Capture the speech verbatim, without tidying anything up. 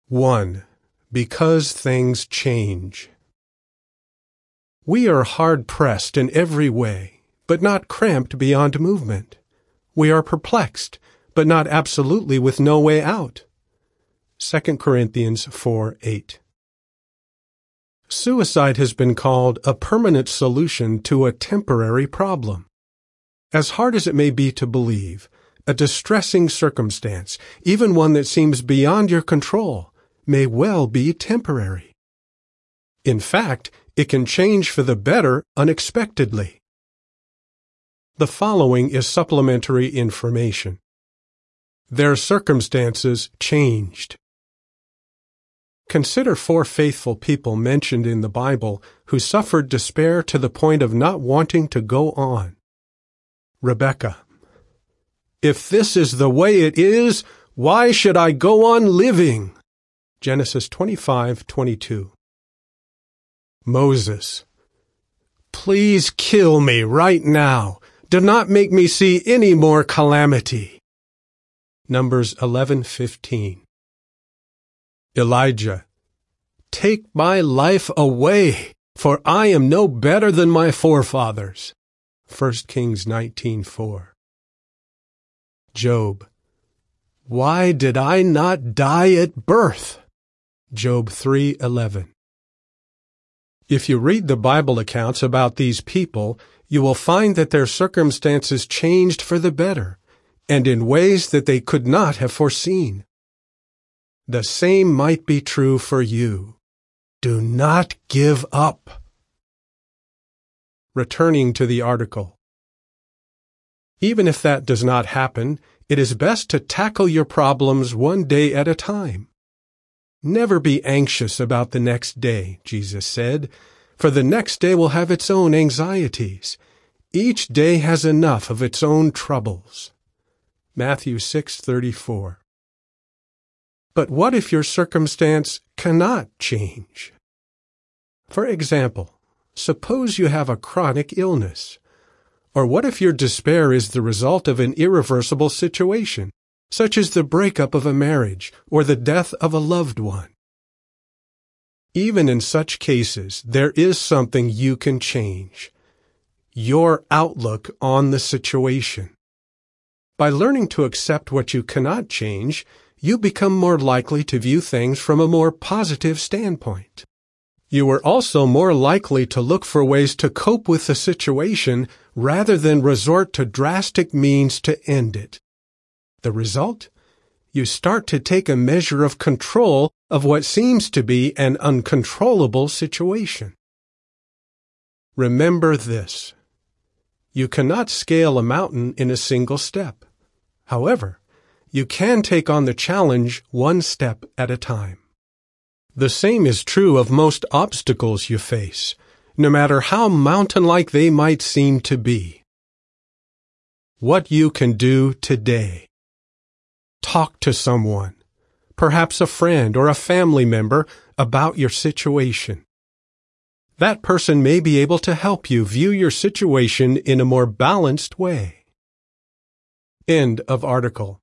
one. Because things change. We are hard-pressed in every way, but not cramped beyond movement. We are perplexed, but not absolutely with no way out. Second Corinthians four eight. Suicide has been called a permanent solution to a temporary problem. As hard as it may be to believe, a distressing circumstance, even one that seems beyond your control, may well be temporary. In fact, it can change for the better unexpectedly. The following is supplementary information. Their circumstances changed. Consider four faithful people mentioned in the Bible who suffered despair to the point of not wanting to go on. Rebekah. If this is the way it is, why should I go on living? Genesis twenty-five twenty-two. Moses. Please kill me right now. Do not make me see any more calamity. Numbers eleven fifteen. Elijah. Take my life away, for I am no better than my forefathers. First Kings nineteen four. Job. Why did I not die at birth? Job three eleven. If you read the Bible accounts about these people, you will find that their circumstances changed for the better, and in ways that they could not have foreseen. The same might be true for you. Do not give up. Returning to the article. Even if that does not happen, it is best to tackle your problems one day at a time. Never be anxious about the next day, Jesus said, for the next day will have its own anxieties. Each day has enough of its own troubles. Matthew six thirty-four. But what if your circumstance cannot change? For example, suppose you have a chronic illness. Or what if your despair is the result of an irreversible situation, such as the breakup of a marriage or the death of a loved one? Even in such cases, there is something you can change: your outlook on the situation. By learning to accept what you cannot change, you become more likely to view things from a more positive standpoint. You are also more likely to look for ways to cope with the situation rather than resort to drastic means to end it. The result? You start to take a measure of control of what seems to be an uncontrollable situation. Remember this: you cannot scale a mountain in a single step. However, you can take on the challenge one step at a time. The same is true of most obstacles you face, no matter how mountain-like they might seem to be. What you can do today. Talk to someone, perhaps a friend or a family member, about your situation. That person may be able to help you view your situation in a more balanced way. End of article.